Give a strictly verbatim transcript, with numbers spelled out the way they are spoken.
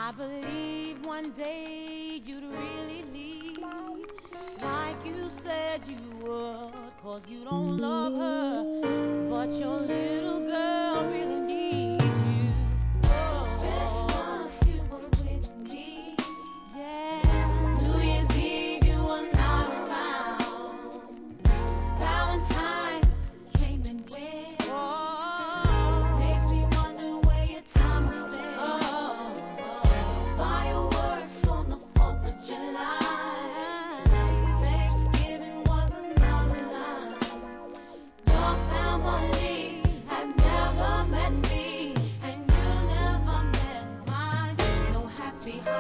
I believe one day you'd really leave, like you said you would, 'cause you don't love her, but your little girl really needs you. Oh. Christmas, you were with me. Yeah. New Year's Eve, you were not around. Valentine came and went. Oh. Makes me wonder where your time was spent. Oh. Fireworks on the fourth of July. Thanksgiving was another line. Your family has never met me, and you never met mine. No happy